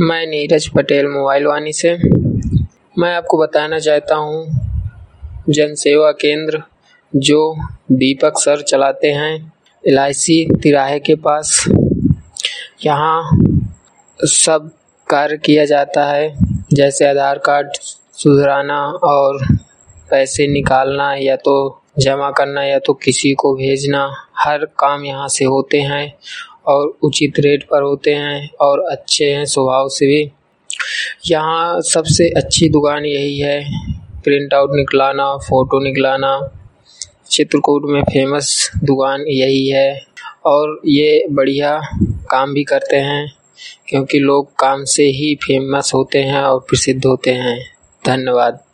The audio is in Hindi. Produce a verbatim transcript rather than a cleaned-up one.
मैं नीरज पटेल मोबाइल वानी से। मैं आपको बताना चाहता हूँ जन सेवा केंद्र जो दीपक सर चलाते हैं एल आई सी तिराहे के पास। यहाँ सब कार्य किया जाता है, जैसे आधार कार्ड सुधराना और पैसे निकालना या तो जमा करना या तो किसी को भेजना, हर काम यहाँ से होते हैं और उचित रेट पर होते हैं और अच्छे हैं स्वभाव से भी। यहाँ सबसे अच्छी दुकान यही है, प्रिंट आउट निकलाना, फ़ोटो निकलाना। चित्रकूट में फेमस दुकान यही है और ये बढ़िया काम भी करते हैं क्योंकि लोग काम से ही फेमस होते हैं और प्रसिद्ध होते हैं। धन्यवाद।